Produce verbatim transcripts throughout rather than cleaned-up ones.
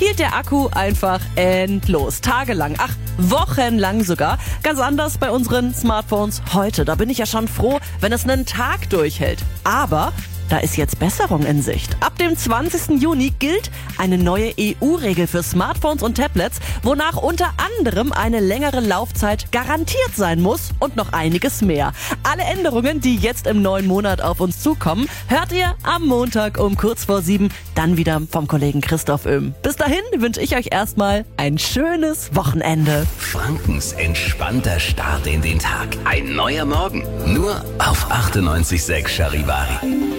hielt der Akku einfach endlos. Tagelang, ach, wochenlang sogar. Ganz anders bei unseren Smartphones heute. Da bin ich ja schon froh, wenn es einen Tag durchhält. Aber da ist jetzt Besserung in Sicht. Ab dem zwanzigsten Juni gilt eine neue E U-Regel für Smartphones und Tablets, wonach unter anderem eine längere Laufzeit garantiert sein muss und noch einiges mehr. Alle Änderungen, die jetzt im neuen Monat auf uns zukommen, hört ihr am Montag um kurz vor sieben dann wieder vom Kollegen Christoph Öhm. Bis dahin wünsche ich euch erstmal ein schönes Wochenende. Frankens entspannter Start in den Tag. Ein neuer Morgen. Nur auf achtundneunzig Komma sechs Charivari.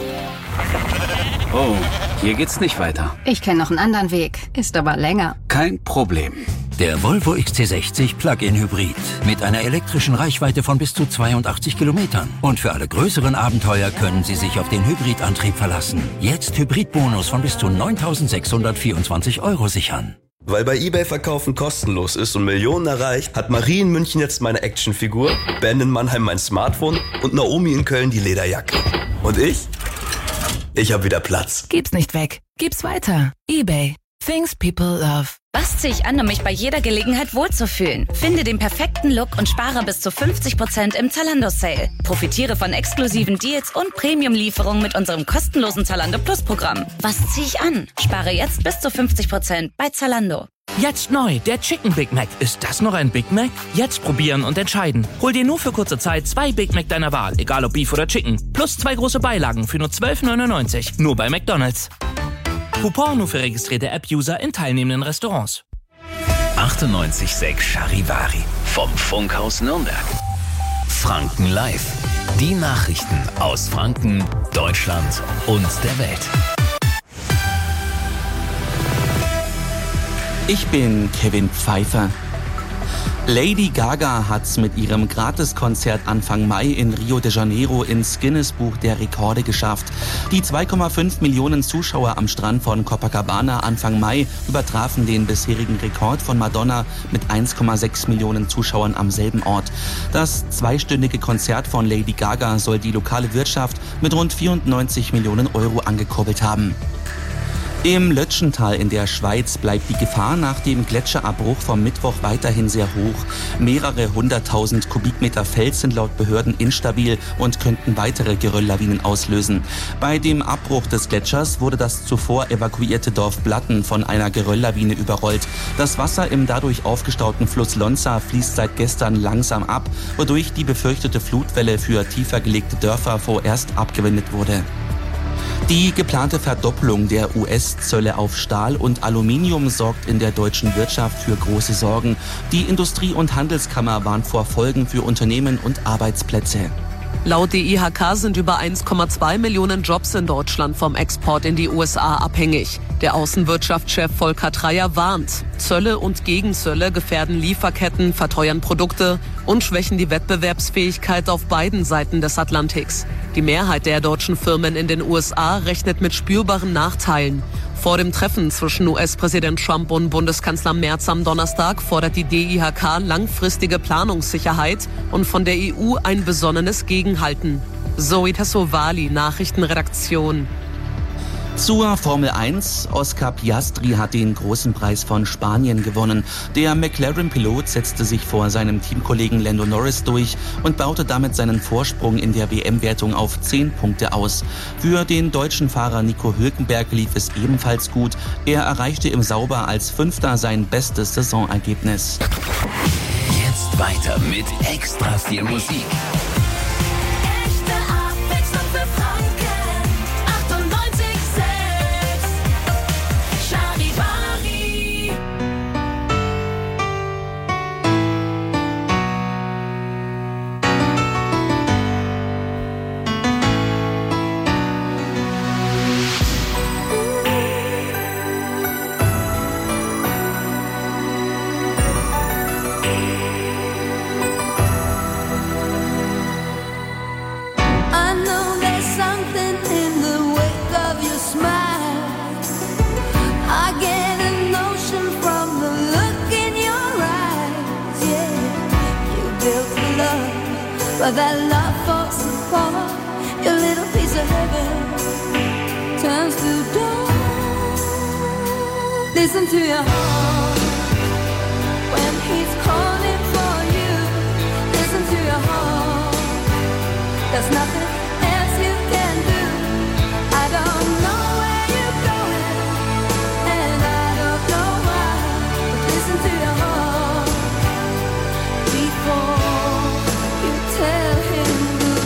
Oh, hier geht's nicht weiter. Ich kenne noch einen anderen Weg, ist aber länger. Kein Problem. Der Volvo X C sechzig Plug-in Hybrid mit einer elektrischen Reichweite von bis zu zweiundachtzig Kilometern. Und für alle größeren Abenteuer können Sie sich auf den Hybridantrieb verlassen. Jetzt Hybridbonus von bis zu neuntausendsechshundertvierundzwanzig Euro sichern. Weil bei eBay Verkaufen kostenlos ist und Millionen erreicht, hat Marie in München jetzt meine Actionfigur, Ben in Mannheim mein Smartphone und Naomi in Köln die Lederjacke. Und ich? Ich hab wieder Platz. Gib's nicht weg. Gib's weiter. eBay. Things people love. Was ziehe ich an, um mich bei jeder Gelegenheit wohlzufühlen? Finde den perfekten Look und spare bis zu fünfzig Prozent im Zalando-Sale. Profitiere von exklusiven Deals und Premium-Lieferungen mit unserem kostenlosen Zalando Plus-Programm. Was ziehe ich an? Spare jetzt bis zu fünfzig Prozent bei Zalando. Jetzt neu, der Chicken Big Mac. Ist das noch ein Big Mac? Jetzt probieren und entscheiden. Hol dir nur für kurze Zeit zwei Big Mac deiner Wahl, egal ob Beef oder Chicken. Plus zwei große Beilagen für nur zwölf neunundneunzig. Nur bei McDonald's. Coupon nur für registrierte App-User in teilnehmenden Restaurants. achtundneunzig Komma sechs Charivari. Vom Funkhaus Nürnberg. Franken Live. Die Nachrichten aus Franken, Deutschland und der Welt. Ich bin Kevin Pfeiffer. Lady Gaga hat's mit ihrem Gratiskonzert Anfang Mai in Rio de Janeiro ins Guinness-Buch der Rekorde geschafft. Die zwei Komma fünf Millionen Zuschauer am Strand von Copacabana Anfang Mai übertrafen den bisherigen Rekord von Madonna mit eins Komma sechs Millionen Zuschauern am selben Ort. Das zweistündige Konzert von Lady Gaga soll die lokale Wirtschaft mit rund vierundneunzig Millionen Euro angekurbelt haben. Im Lötschental in der Schweiz bleibt die Gefahr nach dem Gletscherabbruch vom Mittwoch weiterhin sehr hoch. Mehrere hunderttausend Kubikmeter Fels sind laut Behörden instabil und könnten weitere Gerölllawinen auslösen. Bei dem Abbruch des Gletschers wurde das zuvor evakuierte Dorf Blatten von einer Gerölllawine überrollt. Das Wasser im dadurch aufgestauten Fluss Lonza fließt seit gestern langsam ab, wodurch die befürchtete Flutwelle für tiefer gelegte Dörfer vorerst abgewendet wurde. Die geplante Verdoppelung der U S-Zölle auf Stahl und Aluminium sorgt in der deutschen Wirtschaft für große Sorgen. Die Industrie- und Handelskammer warnt vor Folgen für Unternehmen und Arbeitsplätze. Laut D I H K sind über eins Komma zwei Millionen Jobs in Deutschland vom Export in die U S A abhängig. Der Außenwirtschaftschef Volker Treyer warnt, Zölle und Gegenzölle gefährden Lieferketten, verteuern Produkte und schwächen die Wettbewerbsfähigkeit auf beiden Seiten des Atlantiks. Die Mehrheit der deutschen Firmen in den U S A rechnet mit spürbaren Nachteilen. Vor dem Treffen zwischen U S-Präsident Trump und Bundeskanzler Merz am Donnerstag fordert die D I H K langfristige Planungssicherheit und von der E U ein besonnenes Gegenhalten. Zoe Tassovali, Nachrichtenredaktion. Zur Formel eins. Oscar Piastri hat den großen Preis von Spanien gewonnen. Der McLaren-Pilot setzte sich vor seinem Teamkollegen Lando Norris durch und baute damit seinen Vorsprung in der W M-Wertung auf zehn Punkte aus. Für den deutschen Fahrer Nico Hülkenberg lief es ebenfalls gut. Er erreichte im Sauber als Fünfter sein bestes Saisonergebnis. Jetzt weiter mit extra viel Musik. But that love falls apart. Your little piece of heaven turns to dawn. Listen to your heart when he's calling for you. Listen to your heart. There's nothing else you can do. I don't know where you're going, and I don't know why. But listen to your heart before you tell him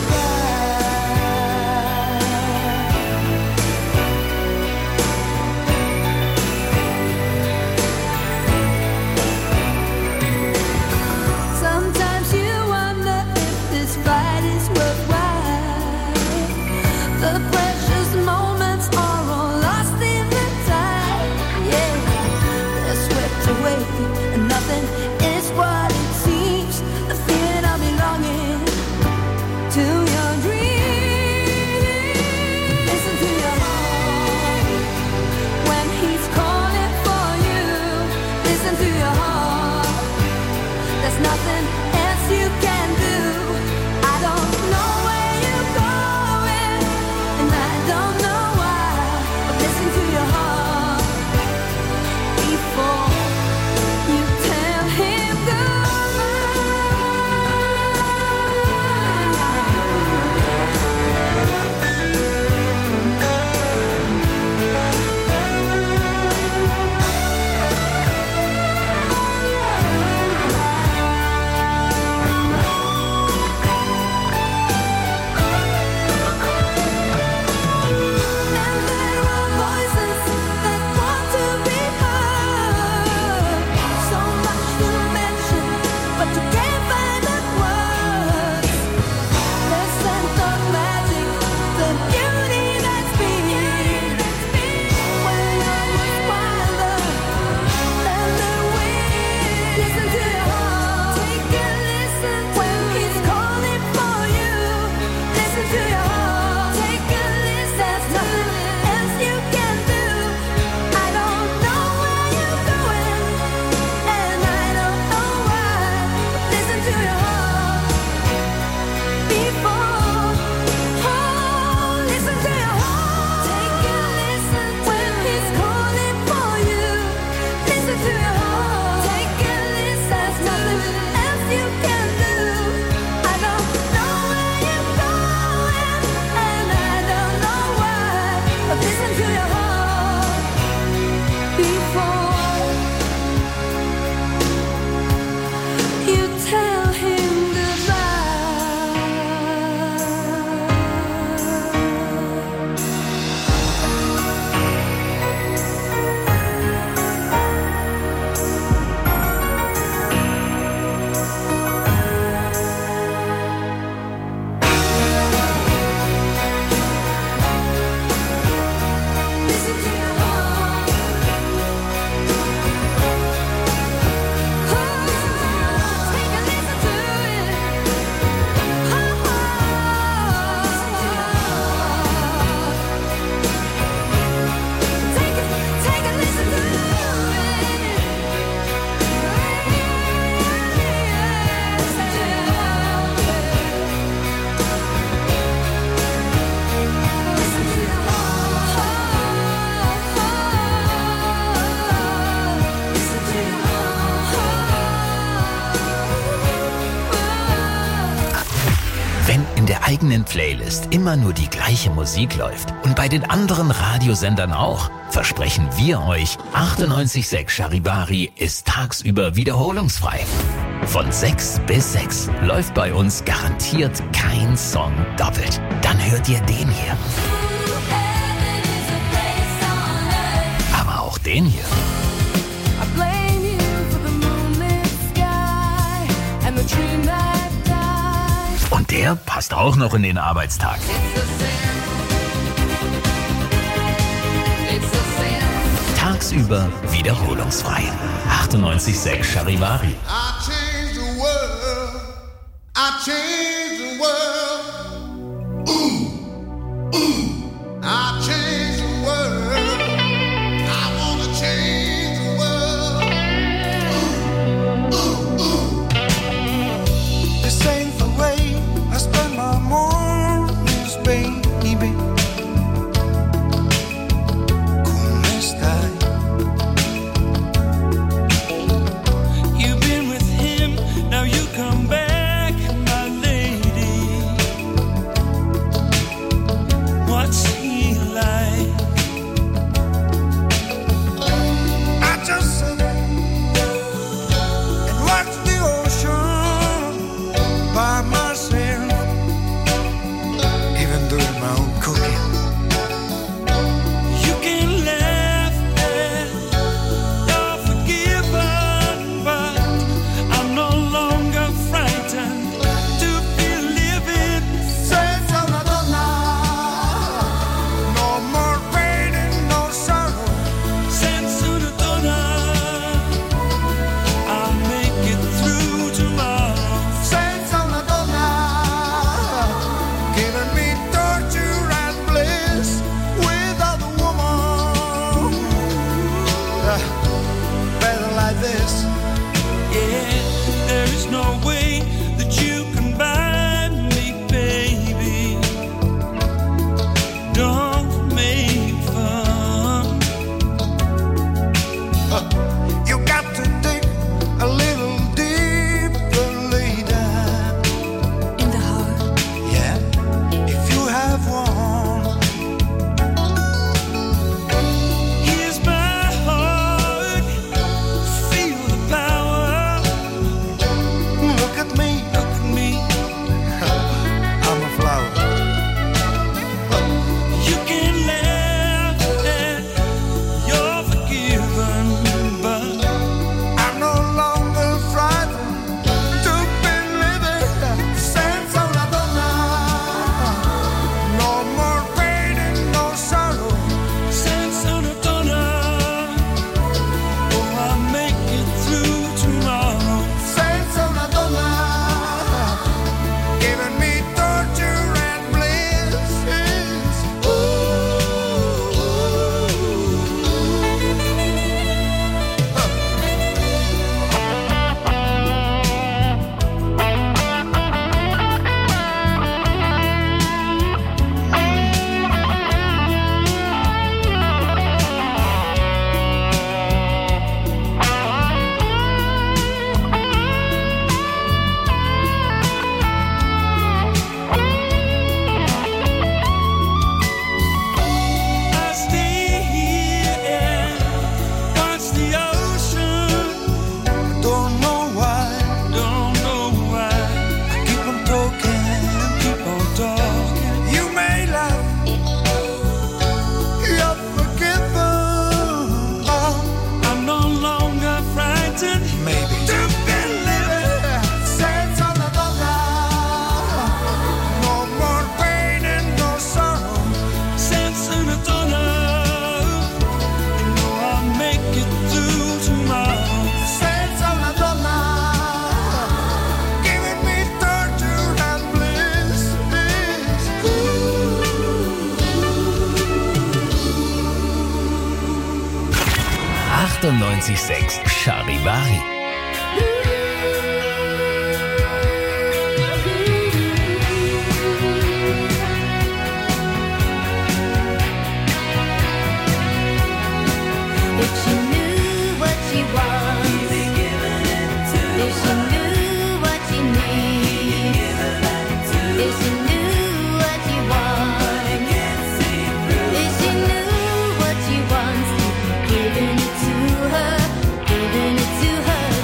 the precious moments are all lost in the tide. Yeah, they're swept away, and nothing is what it seems. The feeling of belonging to your dreams. Listen to your heart when he's calling for you. Listen to your heart. There's nothing else you can do. I don't know where you're going, and I don't know why, but listen to your heart before you tell him eigenen Playlist immer nur die gleiche Musik läuft und bei den anderen Radiosendern auch, versprechen wir euch, achtundneunzig Komma sechs Charivari ist tagsüber wiederholungsfrei. Von sechs bis sechs läuft bei uns garantiert kein Song doppelt. Dann hört ihr den hier. Aber auch den hier. Und der passt auch noch in den Arbeitstag. Tagsüber wiederholungsfrei. achtundneunzig Komma sechs Charivari. this. Yeah, there is no way that you can buy me, baby. Don't make fun. Uh, you got to dig a little deeper later. In the heart. Yeah, if you have one. Here's my heart. Feel the power. Look at me. Look at me. I'm a flower. You can laugh and you're forgiven, but I'm no longer frightened to be living. Senza una donna, no more pain and no sorrow. Senza una donna, oh, I'll make it through tomorrow. Senza una donna, giving me torture and bliss. Ooh. I stay here and watch the ocean. Don't know why, don't know why. I keep on talking, keep on talking. You may laugh, you're forgiven. Oh, I'm no longer frightened. Maybe to be living. Senza una donna, no more pain and no sorrow. Senza una donna, you know I'll make it through tomorrow. Senza una donna, giving me torture and bliss. achtundneunzig Komma sechs Charivari. If she knew what she wants, if she knew what she needs, if she knew what she wants, if she knew what she wants, giving it to her, giving it to her.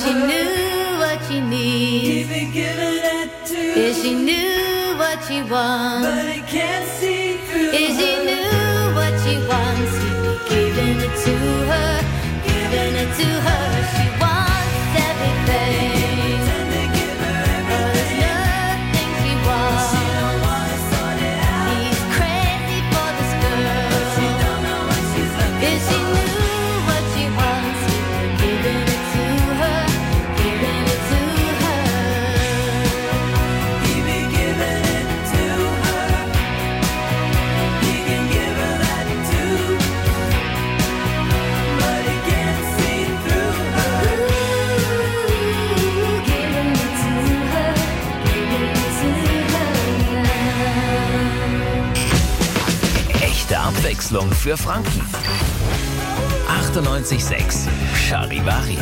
she knew what she needs. If she knew what she wants. But it can't see through. If she knew what she wants, he'd be giving it to her, giving it to her. She wants everything. Abwechslung für Franken. achtundneunzig Komma sechs Charivari.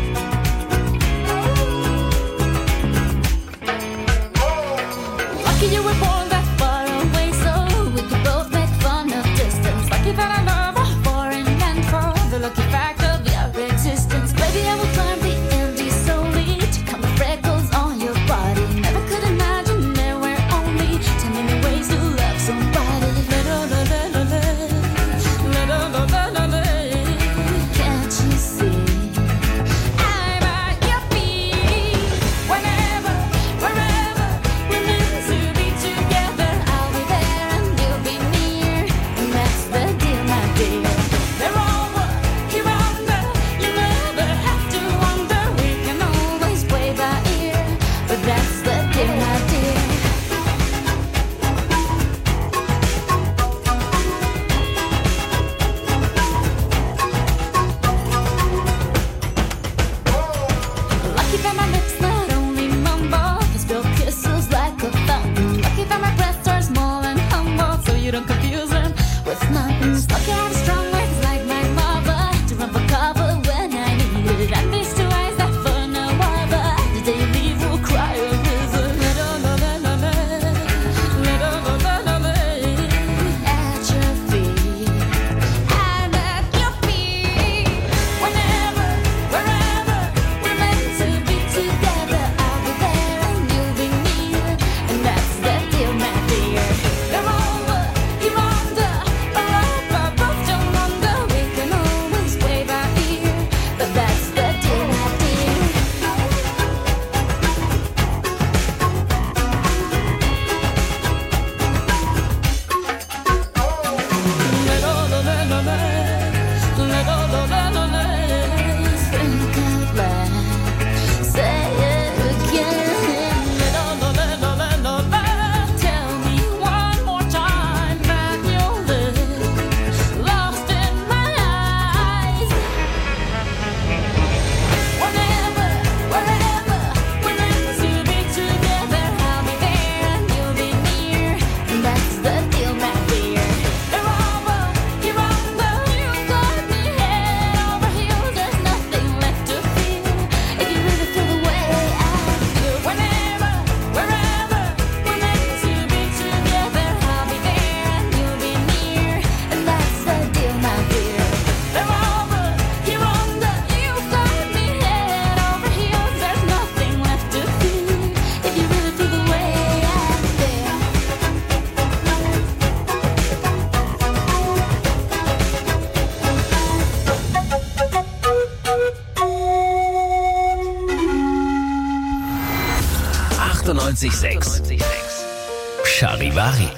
Lucky you were born that far away, so we could both make fun of distance. Lucky that I love a foreign land for the lucky fact of your existence. Baby, I will climb the Andes solely to count the freckles on your body. Never could imagine there were only ten million ways to love somebody. Can't you see? I'm at your feet. Whenever, wherever we're meant to be together, I'll be there and you'll be near. And that's the deal, my dear. They're over, here under. You never have to wonder. We can always play by ear. But that's the deal, my dear. Lucky that my lips not only mumble, they spill kisses like a fountain. Lucky that my breasts are small and humble, so you don't confuse them with mountains. Lucky I have strong legs like my mother to run for cover when I need it. And these two eyes that for no other, the day you leave will cry a river. At your feet, I'm at your feet. Whenever, wherever we're meant to be together, I'll be there and you'll be near. And that's the deal, my dear. They're over, you're under, around, above, don't wonder. We can always play by ear. But that's the deal, my dear. Think out loud, say it again. Tell me one more time that you'll live lost in my eyes. Whenever, wherever we're meant to be together, I'll be there and you'll be near. And that's the deal, my dear. They're over, you're under, you got me head over heels. There's nothing left to feel if you really feel the way I feel. Whenever, wherever we're meant to be together, I'll be there and you'll be near. And that's the deal, my dear. They're over, you're under, you got me head over heels. There's nothing left to feel if you really feel the way I feel. achtundneunzig Komma sechs Charivari.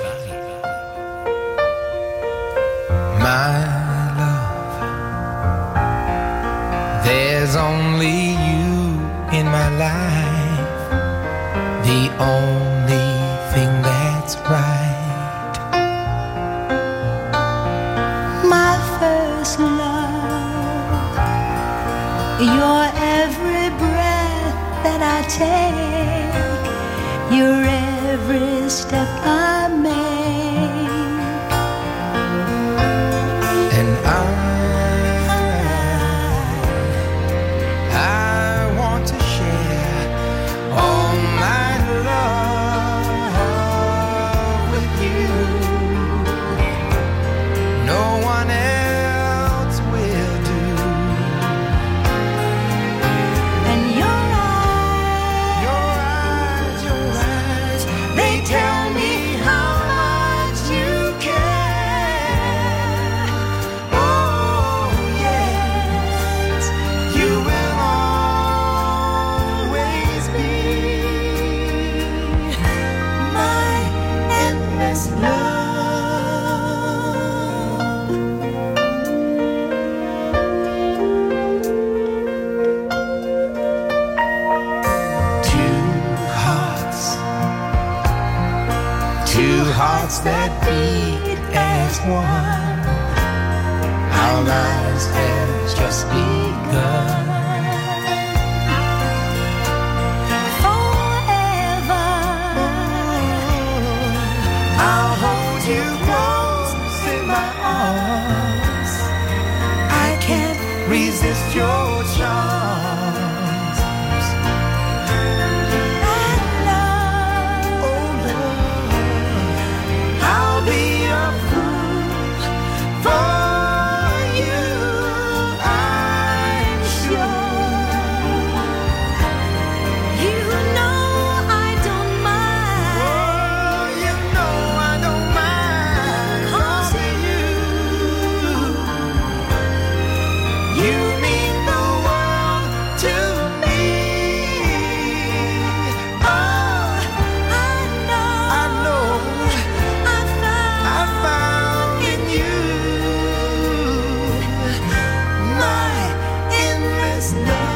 My love, there's only you in my life, the only thing that's right. My first love, your every breath that I take, your every step I make. And I, I want to share all my love with you. No one else will do. And you're hearts that beat as one. Our lives have just begun. Forever, I'll hold you close in my arms. I can't resist your charms. and love. Oh love, I'll be a fool for you, I'm sure. You know I don't mind. Oh, you know I don't mind causing you. You mean the world to me. Oh, I know. I know I found. I found in you my endless love.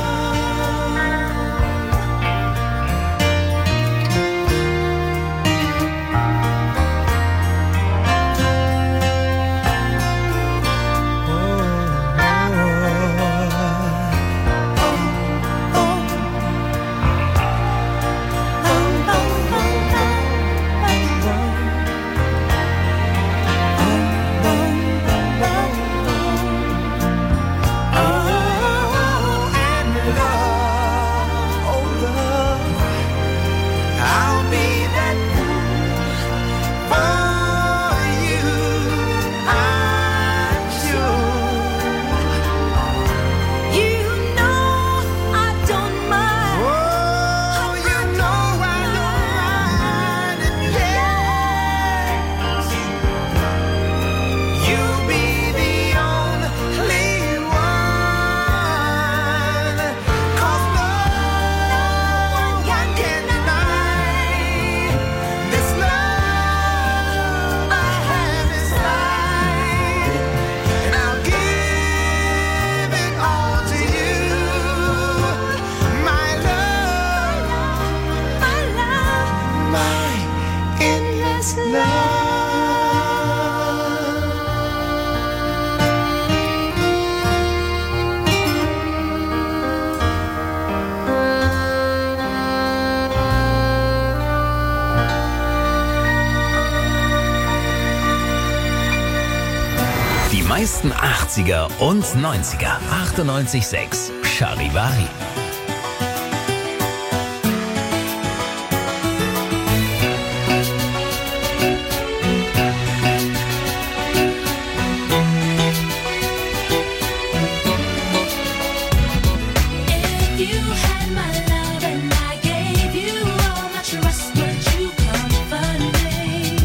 Oh, and love, oh love, I'll be that fool for you, I'm sure. You know I don't mind. Oh, you know I don't mind, and yes, you'll be the only one. 'Cause no one can deny this love I have inside, and I'll give it all to you, my love, My love, my endless love. Die meisten achtziger und neunziger. achtundneunzig Komma sechs Charivari. If you had my love and I gave you all my trust, would you comfort me?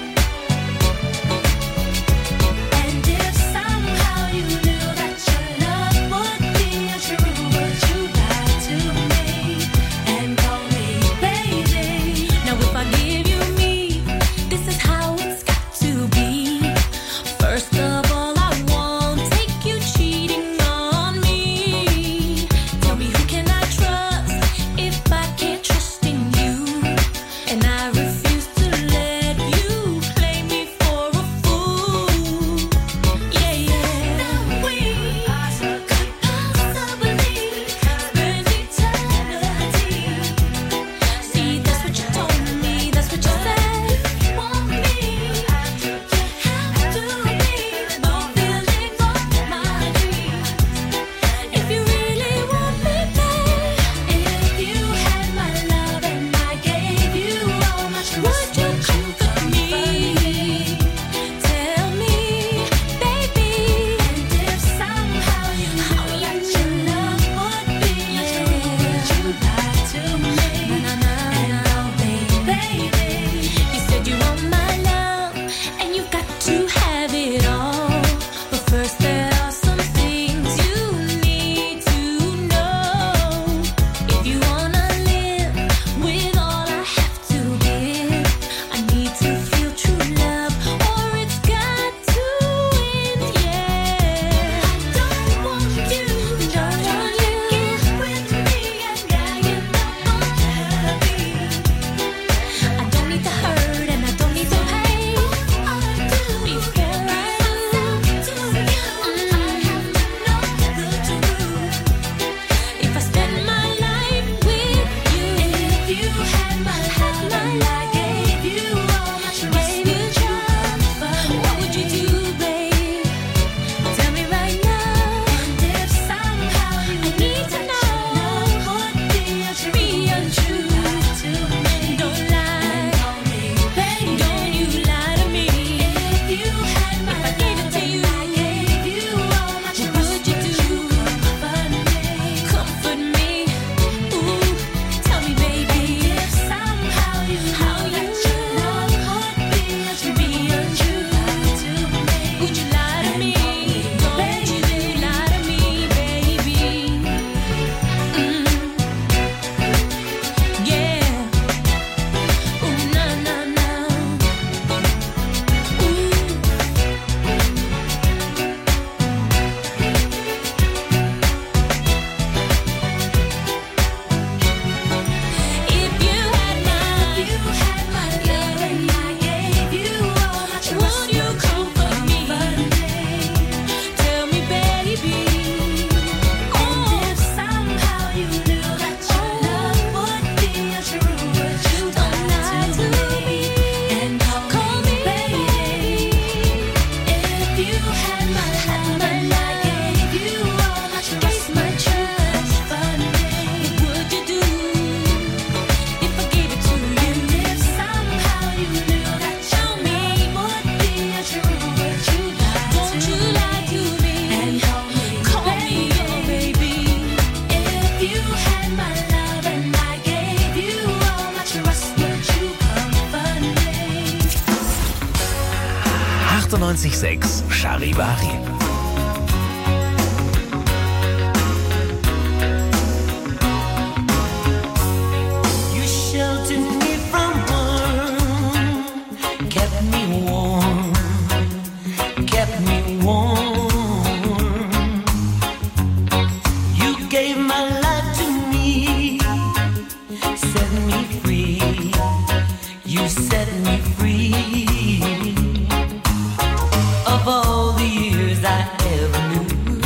And if somehow you knew that your love would be untrue, would you lie to me and call me baby? Now if I give you me, this is how it's got to be. First of all, I won't take you cheating on me. Tell me, who can I trust if I can't trust in you? And I refuse to let you play me for a fool. Yeah, yeah. Now we could possibly spend eternity. See, that's what you told me, that's what you said. You want me, you have to be no feelings on my dreams. If you really want me back, if you had my love and I gave you all my trust, would you comfort me? Tell me, baby. And if somehow you knew that your love would be untrue, would you lie to me and call me baby? You said you want my love and you got to have it all, but first there are some things you need to know. If you wanna live with all I have to give, I need to feel true love, or it's got to end. Yeah, I don't want you, don't want you get with me and I end up unhappy. I don't need the hurt and I don't need achtundneunzig Komma sechs Charivari. You sheltered me from harm, kept me warm, kept me warm. You gave my life to me, set me free. You set me free. Of all the years I ever knew,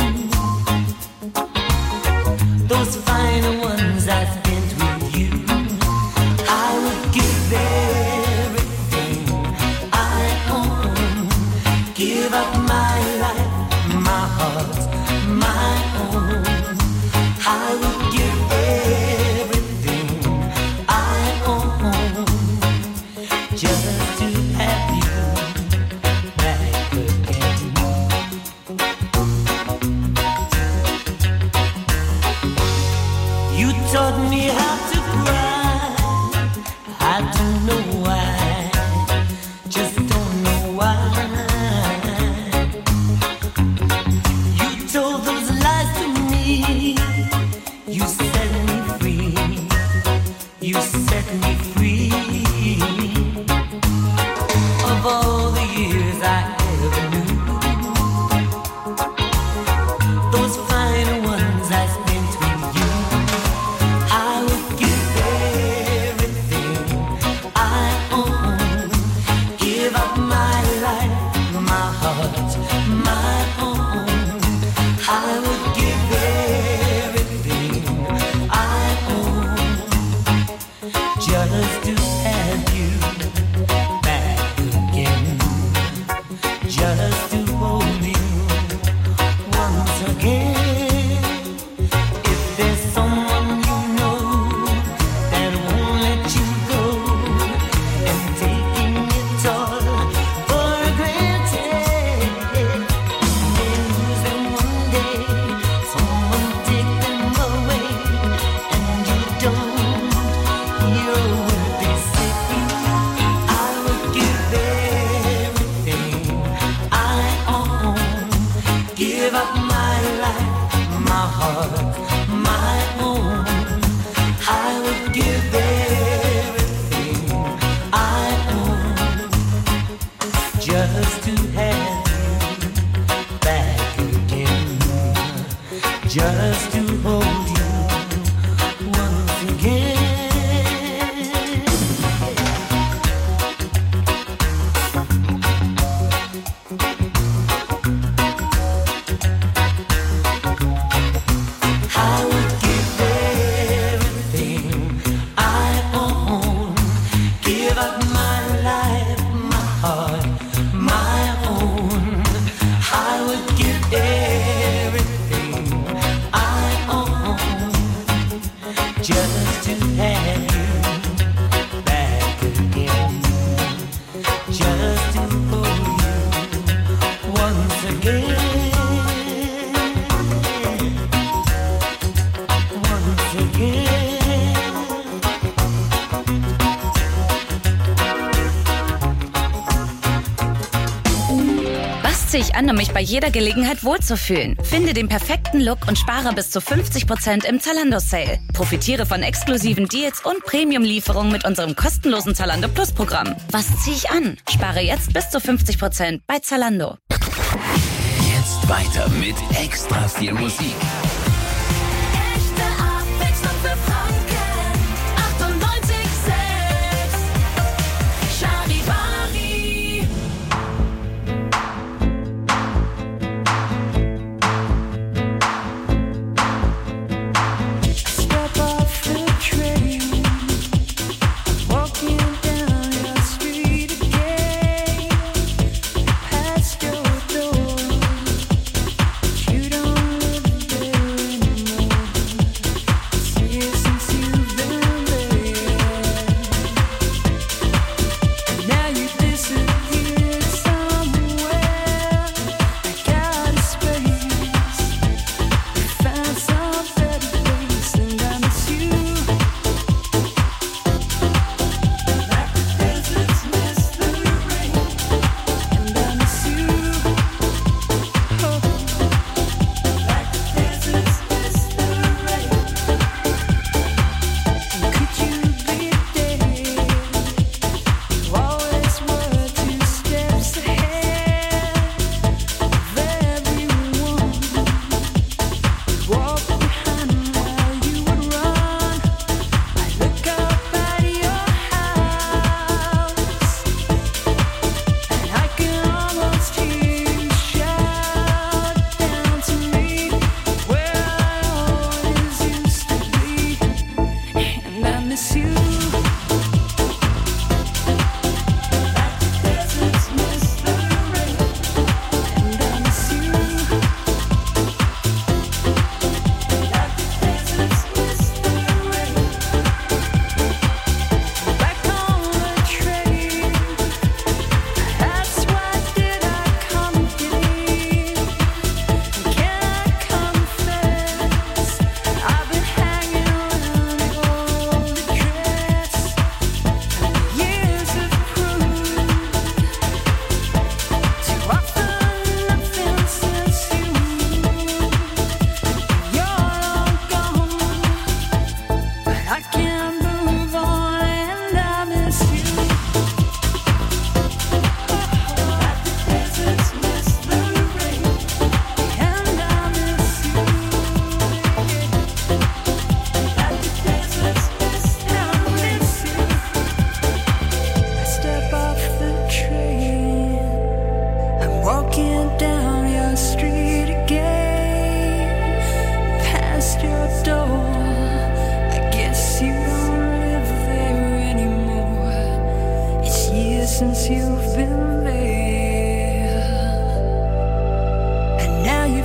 those final ones I spent with you, I would give everything I own, give up my life, my heart, my own. I would give everything I own just to have you back again. You taught me how to cry. I don't know why, just don't know why. You told those lies to me. You set me free. You set me free. Of all the years I ever knew, those final ones I spent with you, I would give everything I own, give up my life, my heart, my own. I would give everything I own just to have you back again, just to hold you once again. If there's someone you know that won't let you go, and taking it all for granted, they lose them one day, someone take them away, and you don't hear a word they say. I would give everything I own, give up my life, my heart, my own. I would give everything I own just to have you back again, just to hold you once again. I would give everything I own, give up my life, my heart, my own. I would give everything I own just to have you back again, just to hold you once again. Once again. Was ziehe ich an, um mich bei jeder Gelegenheit wohlzufühlen? Finde den perfekten Look und spare bis zu fünfzig Prozent im Zalando Sale. Profitiere von exklusiven Deals und Premium-Lieferungen mit unserem kostenlosen Zalando Plus Programm. Was ziehe ich an? Spare jetzt bis zu fünfzig Prozent bei Zalando. Jetzt weiter mit extra viel Musik. Echte Abwechslung für Franken. achtundneunzig Komma sechs Charivari. Step off the train, walking down your street again, past your door. You don't live there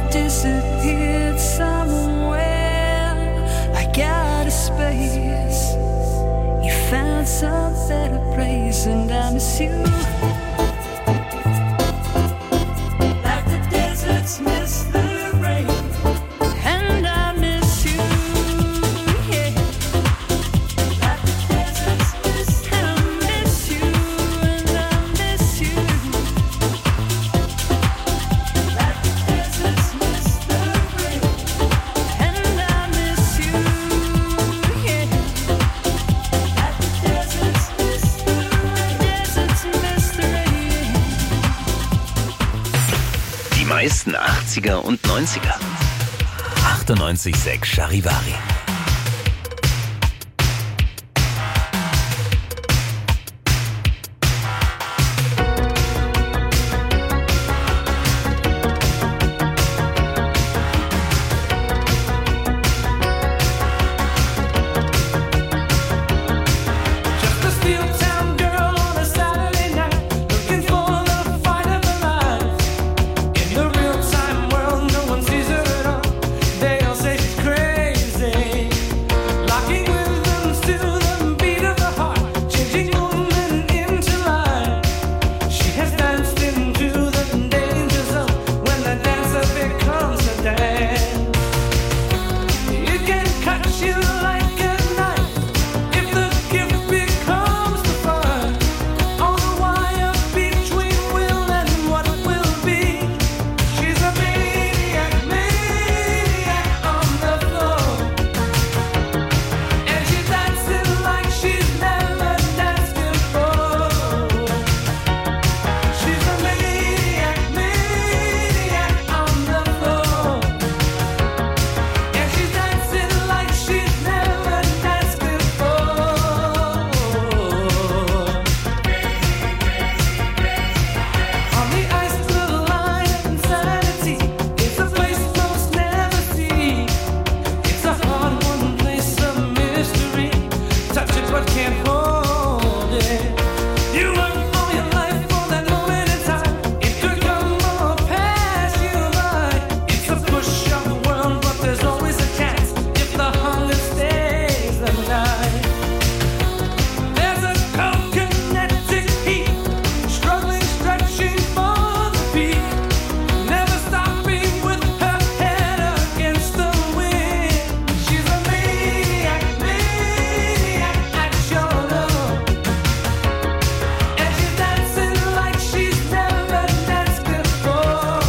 disappeared somewhere like outer space. You found some better place, and I miss you. Like the deserts miss the rain, and I miss you. Yeah. Like the deserts miss the rain, and I miss you, and I miss you. Like the deserts miss the rain, and I miss you. Yeah. Like the deserts miss the rain, deserts miss the rain. Die meisten achtziger und neunziger. achtundneunzig Komma sechs Charivari. Just a steel town girl on a Saturday night, looking for the fight of her life. In the real time world, no one sees her at all. They all say she's crazy, locking rhythms to the beat of the heart, changing movement into life. She has danced into the danger zone when the dancer becomes a dance. It can cut you like a knife if the gift becomes the fire. On the wire between will and what will be. She's a maniac, maniac on the floor. And she's dancing like she's never danced before. She's a maniac, maniac on the floor. And she's dancing like she's never danced before. On the ice blue line of insanity, it's a place most never see. It's a hard-won place of mystery. Touch it but can't hold it. You work all your life for that moment in time. It could come or pass you by. It's a push of the world, but there's always a chance if the hunger stays the night. There's a kinetic heat, struggling, stretching for the peak, never stopping with her head against the wind. She's a maniac, maniac at your love, and she's dancing like she's never danced before.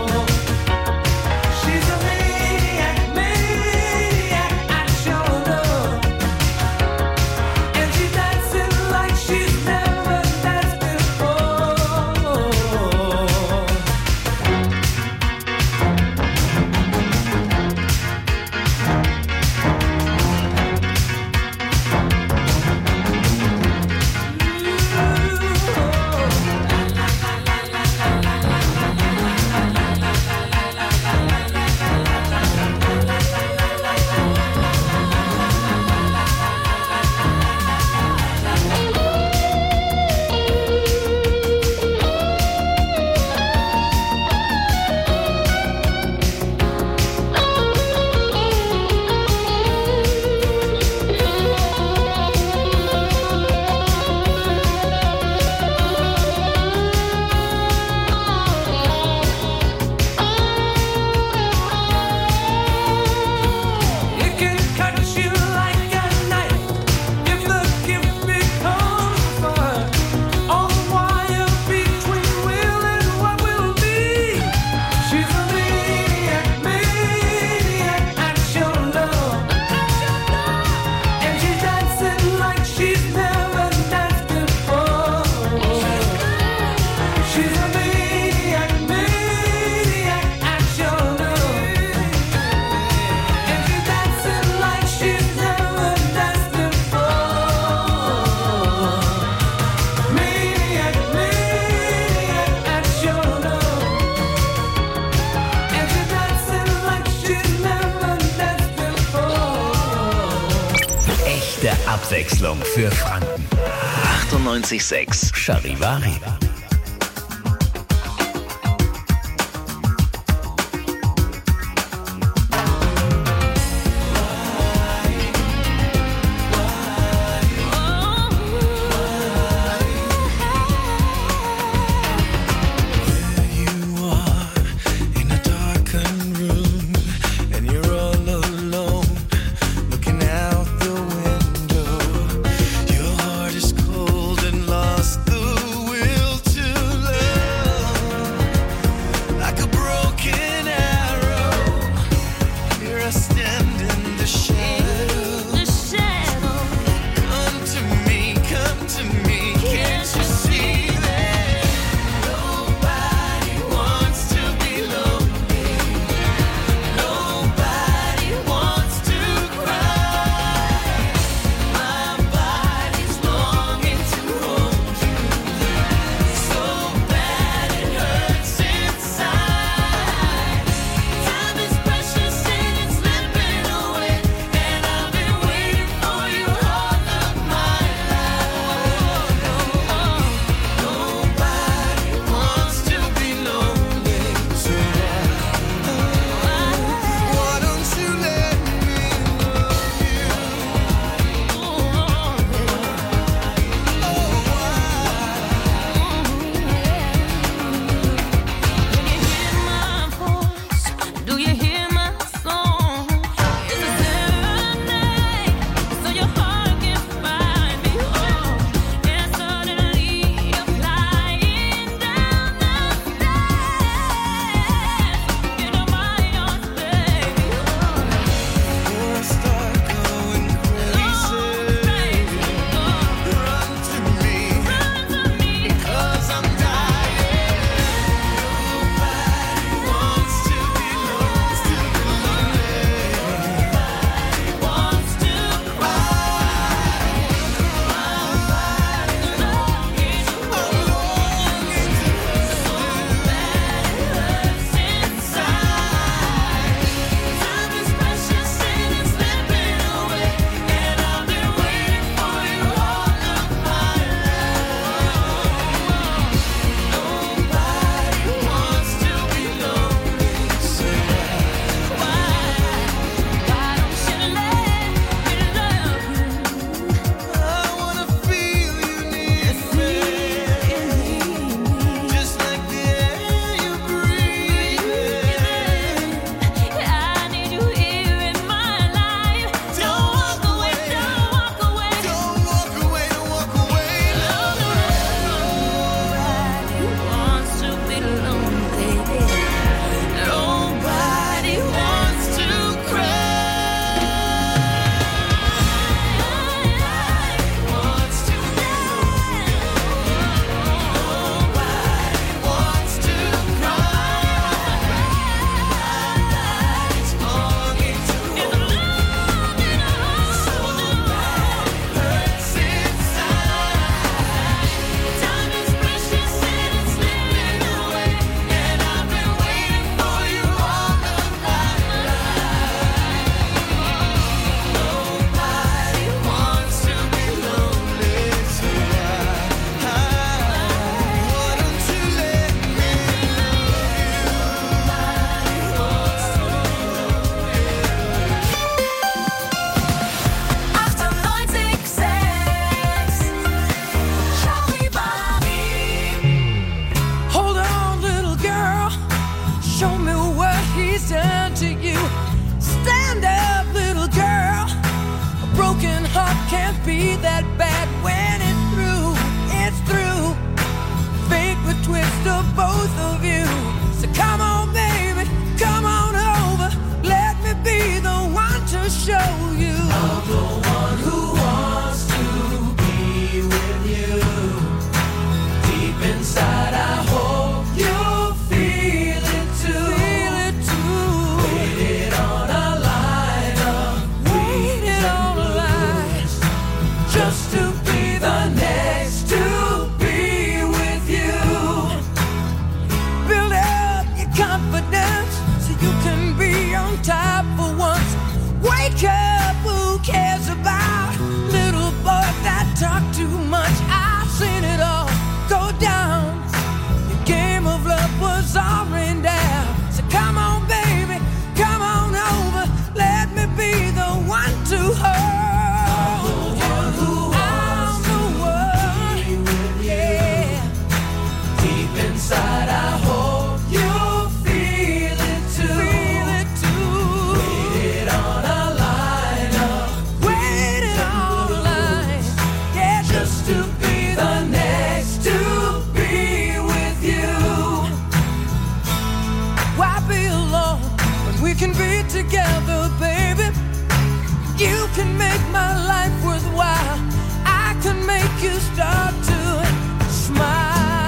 She's a maniac, maniac at your love, and she's dancing like she's never danced before. It can cut you like a knife if the gift becomes fire. On the wire between will and what will be. She's a maniac, maniac at your love, and she's dancing like she's never danced before. She's a maniac, maniac at your love, and she's dancing like she's never danced before. Maniac, maniac at your love, and she's dancing like she's never danced before. Echte Abwechslung für Franken. achtundneunzig Komma sechs Charivari. of both of you. So come on, baby, come on over. Let me be the one to show you. I'm the one who wants to be with you. Deep inside, I hope you feel it too. Feel it too. Waited on a line of waited on a line just to be the next to be with you. Build up your confidence so you can be on top for once. Wake up, who cares about little boys that talk too much? I've seen it all go down. Your game of love was all rained down. So come on, baby, come on over. Let me be the one to hold you. I'm the one who wants to be with you. Deep inside, I hope you feel it too. Feel it too. Waited on a line up. Waited on a line. Yeah, just to be the next to be with you. Why be alone when we can be together, baby? You can make my life worthwhile. I can make you start to smile.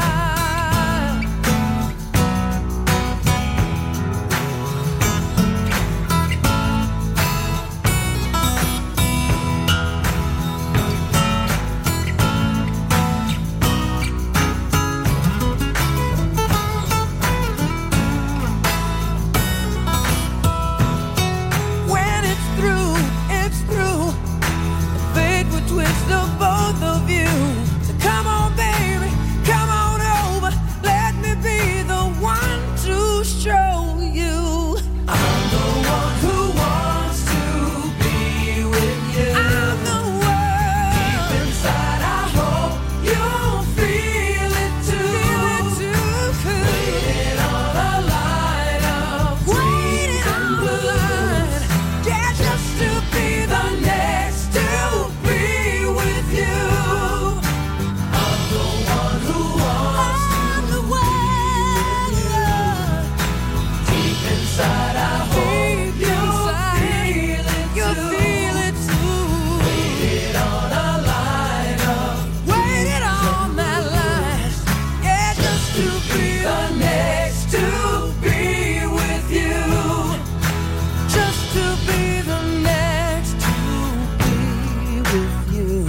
When it's through, it's through. Fate will twist of both of you. So come on, baby, come on over. Let me be the one to show you. I'm the one who wants to be with you. I'm the one. Deep inside, I hope you feel it too. Feel it too. Waiting on a line of waiting on a line. Yeah, just to be the next to be with you. I'm the one who wants I'm the one. Deep inside, I hope you feel it too. You feel it too. Waited on a line of waited on that line. Yeah, just to be the next to be with you. Just to be the next to be with you.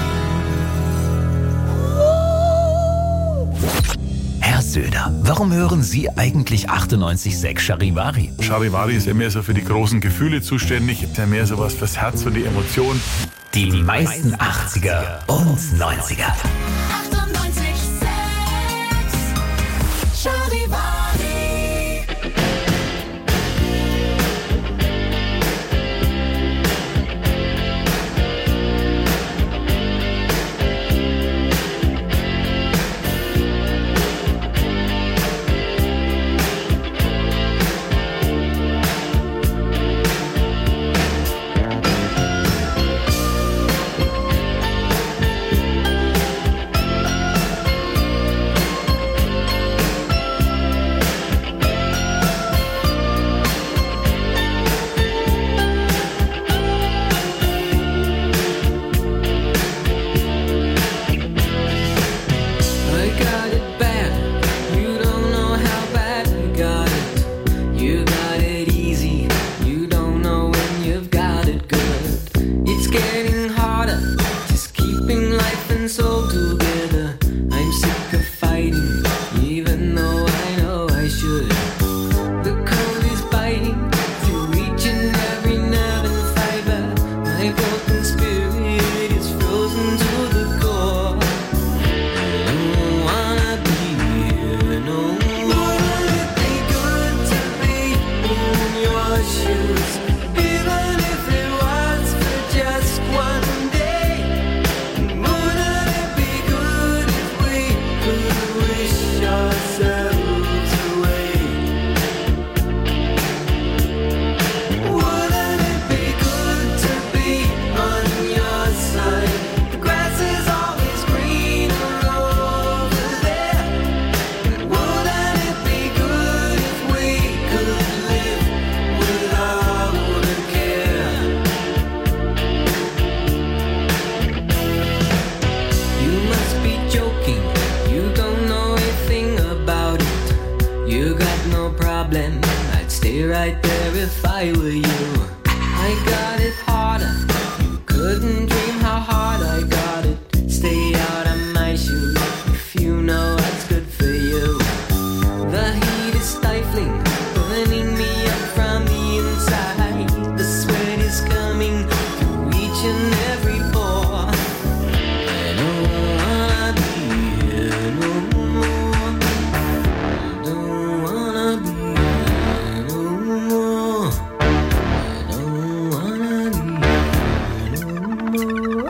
Herr Söder, warum hören Sie eigentlich achtundneunzig Komma sechs Charivari? Charivari ist ja mehr so für die großen Gefühle zuständig, ist ja mehr so was fürs Herz und die Emotionen. Die meisten achtziger und neunziger. achtundneunzig Komma sechs Charivari. stay right there if I were you. I got it harder. You couldn't dream how hard I got it. Stay out of my shoes if you know what's good for you. The heat is stifling, burning me up from the inside. The sweat is coming through each and every pore. I don't wanna be here no more. I don't wanna be here no more. I don't wanna be here no more.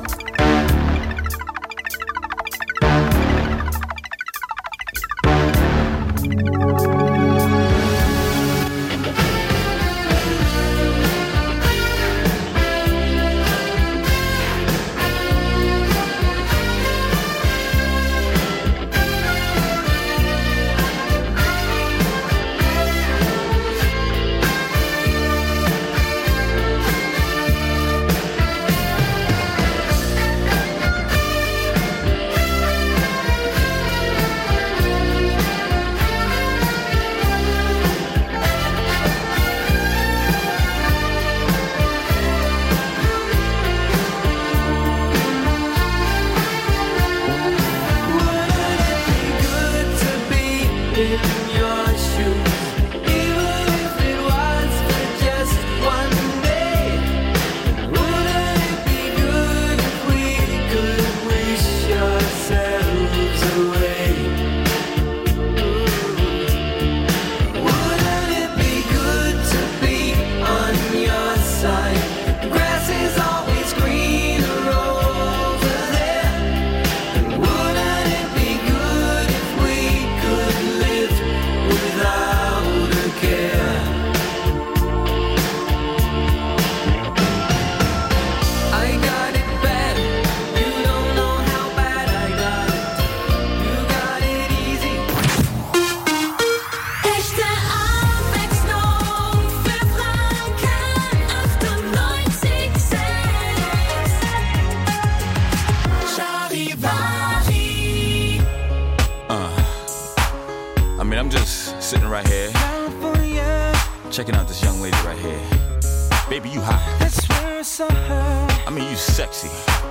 Checking out this young lady right here. Baby, you hot. That's where I saw her. I mean, you sexy.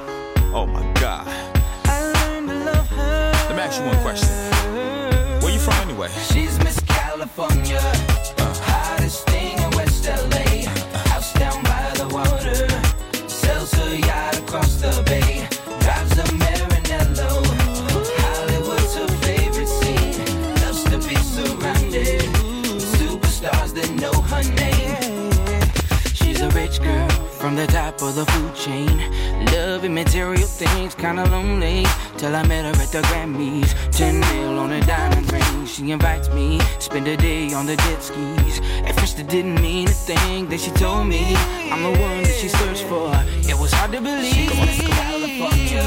Oh my God. I learned to love her. Let me ask you one question. Where you from anyway? She's Miss California, uh. hottest thing in West L A. House down by the water, sells her yacht across the bay, drives a Maranello. Hollywood's her favorite scene, loves to be surrounded with superstars that know her name. She's a rich girl from the top of the food chain, loving material things, kinda lonely. Till I met her at the Grammys, ten mil on a diamond ring. She invites me, spend a day on the jet skis. At first it didn't mean a thing, then she told me I'm the one that she searched for. It was hard to believe. California,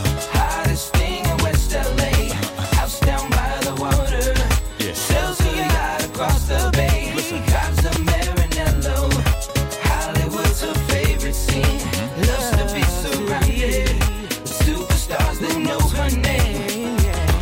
hottest thing in West L A. House down by the water, sells her yacht across the bay, drives a Maranello. Hollywood's her favorite scene, loves to be surrounded with superstars that know her name.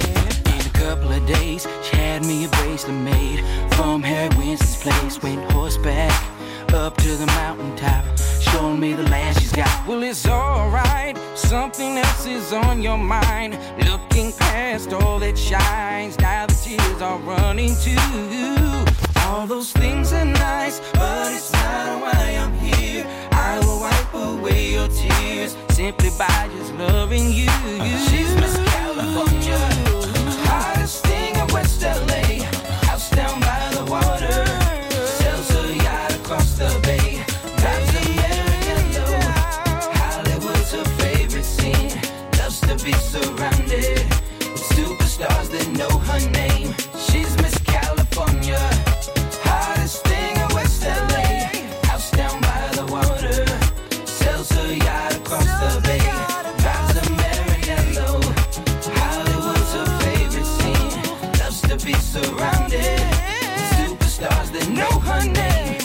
In a couple of days, she had me a bracelet made from Harry Winston's place. Went horseback up to the mountaintop, showing me the land she's got. Well, it's alright, something else is on your mind. Looking past all that shines, now the tears are running too. All those things are nice, but it's not why I'm here. I will wipe away your tears simply by just loving you. She's Miss California, hottest thing in West L A. House down by the water, sells her yacht across the bay, drives a Maranello. Hollywood's her favorite scene, loves to be surrounded with superstars that know her name. She's Miss California, hottest thing in West L A. House down by the water, sells her yacht across the bay, drives a Maranello. Hollywood's her favorite scene, loves to be surrounded with superstars that know her name.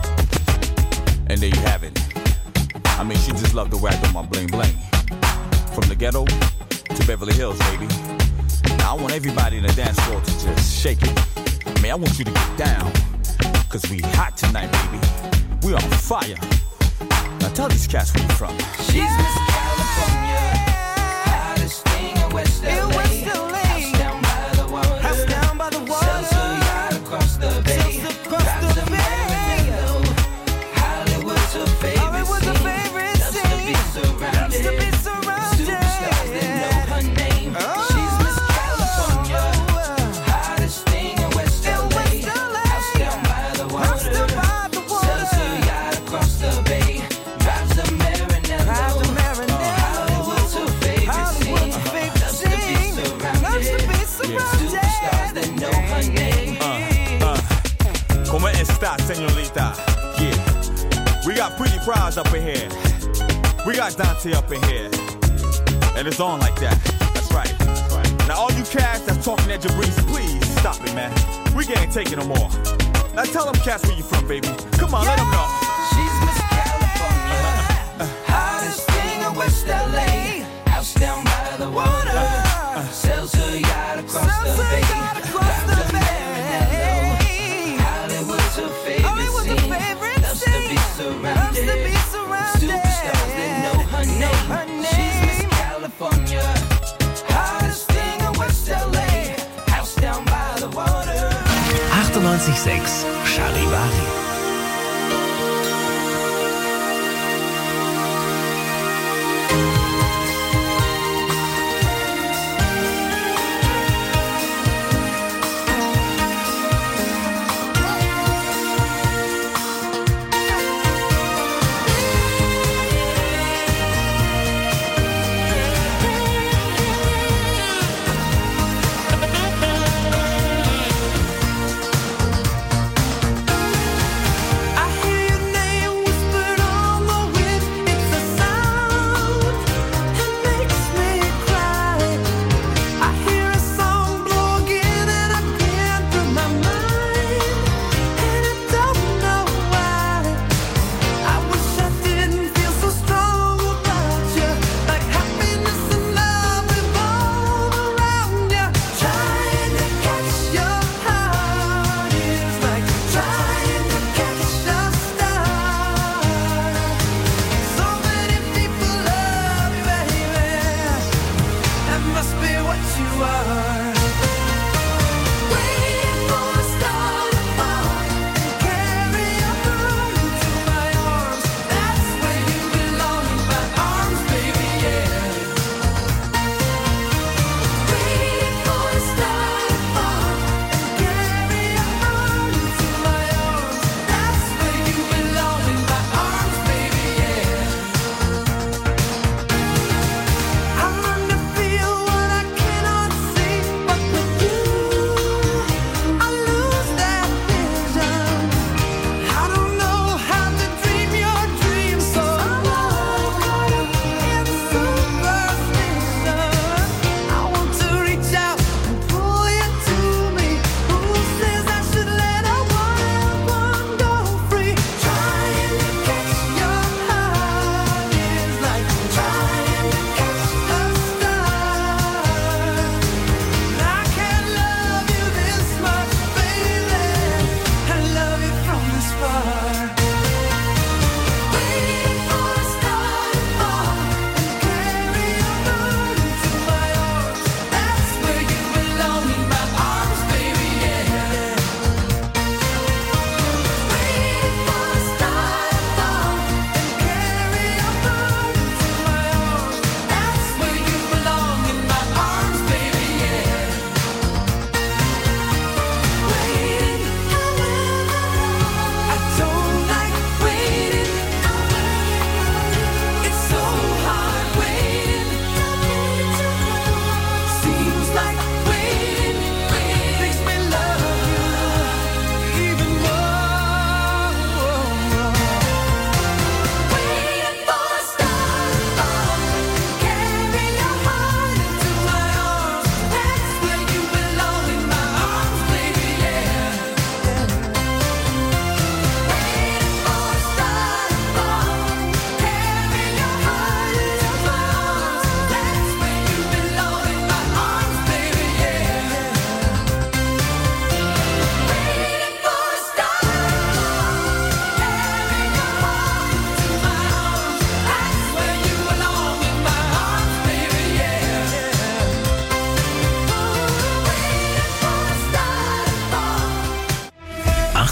And there you have it. I mean, she just loved the way I do my bling bling. From the ghetto to Beverly Hills, baby. Now I want everybody in the dance floor to just shake it. I mean, I want you to get down. Cause we hot tonight, baby. We on fire. Now tell these cats where you from. She's Miss California, hottest thing in West L A. House down by the water, house down by the water. Sells her yacht across the bay, drives a Maranello. Hollywood's her favorite scene, loves to be surrounded. Superstars that know her name. She's Miss California, hottest thing in West L A. House down by the water, sells her yacht across the bay, drives a Maranello. Hollywood's her favorite scene, loves to be surrounded. Superstars that know her name. Uh, uh. ¿Cómo está, señorita? Yeah. We got Pretty Prize up in here. We got Dante up in here. And it's on like that. That's right. That's right. Now all you cats that's talking at Jabrice, please stop it, man. We can't take it no more. Now tell them cats where you from, baby. Come on, let them know. She's Miss California, hottest thing in West L A. House down by the water, sells her yacht across the bay, drives a Maranello. Hollywood's her favorite scene, loves to be surrounded. Superstars that know her name. She's Miss California, hottest thing in West L A. House down by the water. achtundneunzig Komma sechs Charivari.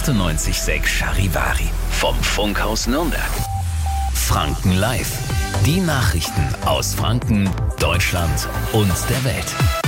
achtundneunzig Komma sechs Charivari. Vom Funkhaus Nürnberg. Franken Live. Die Nachrichten aus Franken, Deutschland und der Welt.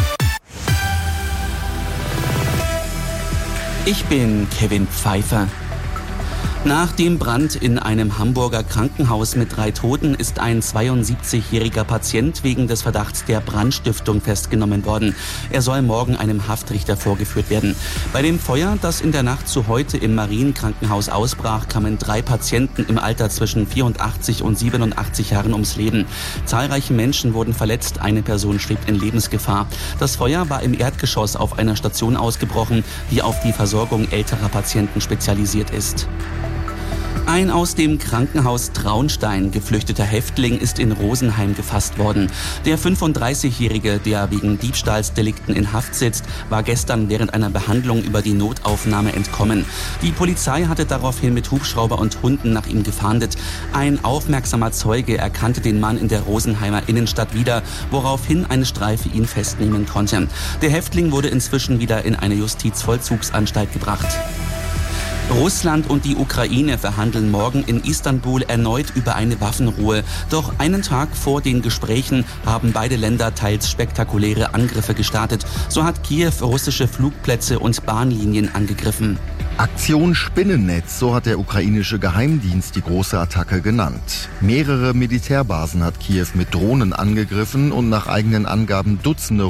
Ich bin Kevin Pfeiffer. Nach dem Brand in einem Hamburger Krankenhaus mit drei Toten ist ein zweiundsiebzigjähriger Patient wegen des Verdachts der Brandstiftung festgenommen worden. Er soll morgen einem Haftrichter vorgeführt werden. Bei dem Feuer, das in der Nacht zu heute im Marienkrankenhaus ausbrach, kamen drei Patienten im Alter zwischen vierundachtzig und siebenundachtzig Jahren ums Leben. Zahlreiche Menschen wurden verletzt, eine Person schwebt in Lebensgefahr. Das Feuer war im Erdgeschoss auf einer Station ausgebrochen, die auf die Versorgung älterer Patienten spezialisiert ist. Ein aus dem Krankenhaus Traunstein geflüchteter Häftling ist in Rosenheim gefasst worden. Der fünfunddreißigjährige, der wegen Diebstahlsdelikten in Haft sitzt, war gestern während einer Behandlung über die Notaufnahme entkommen. Die Polizei hatte daraufhin mit Hubschrauber und Hunden nach ihm gefahndet. Ein aufmerksamer Zeuge erkannte den Mann in der Rosenheimer Innenstadt wieder, woraufhin eine Streife ihn festnehmen konnte. Der Häftling wurde inzwischen wieder in eine Justizvollzugsanstalt gebracht. Russland und die Ukraine verhandeln morgen in Istanbul erneut über eine Waffenruhe. Doch einen Tag vor den Gesprächen haben beide Länder teils spektakuläre Angriffe gestartet. So hat Kiew russische Flugplätze und Bahnlinien angegriffen. Aktion Spinnennetz, so hat der ukrainische Geheimdienst die große Attacke genannt. Mehrere Militärbasen hat Kiew mit Drohnen angegriffen und nach eigenen Angaben Dutzende